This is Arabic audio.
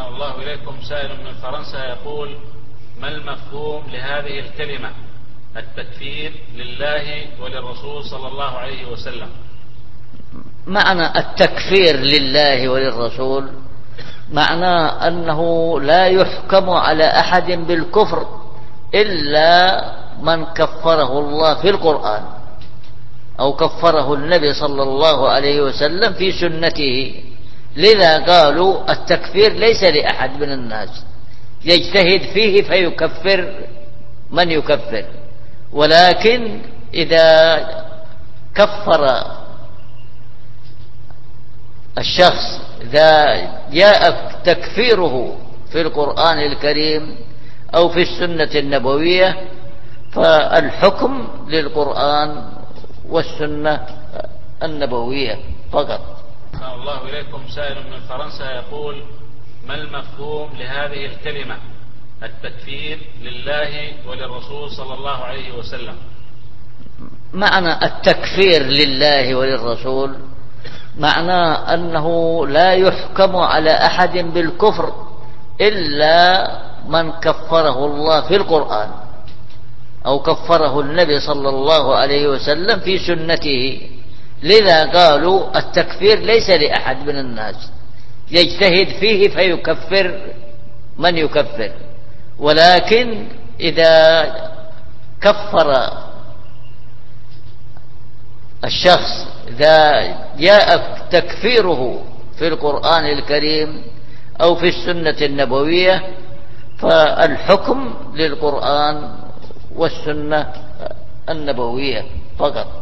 أحسن الله إليكم. سائل من فرنسا يقول: ما المفهوم لهذه الكلمة التكفير لله وللرسول صلى الله عليه وسلم؟ معنى التكفير لله وللرسول معنى أنه لا يحكم على أحد بالكفر إلا من كفره الله في القرآن أو كفره النبي صلى الله عليه وسلم في سنته. لذا قالوا التكفير ليس لأحد من الناس يجتهد فيه فيكفر من يكفر، ولكن إذا كفر الشخص إذا جاء تكفيره في القرآن الكريم أو في السنة النبوية فالحكم للقرآن والسنة النبوية فقط. أحسن الله إليكم. سائل من فرنسا يقول: ما المفهوم لهذه الكلمة التكفير لله وللرسول صلى الله عليه وسلم؟ معنى التكفير لله وللرسول معنى أنه لا يحكم على أحد بالكفر إلا من كفره الله في القرآن أو كفره النبي صلى الله عليه وسلم في سنته. لذا قالوا التكفير ليس لأحد من الناس يجتهد فيه فيكفر من يكفر، ولكن إذا كفر الشخص إذا جاء تكفيره في القرآن الكريم أو في السنة النبوية فالحكم للقرآن والسنة النبوية فقط.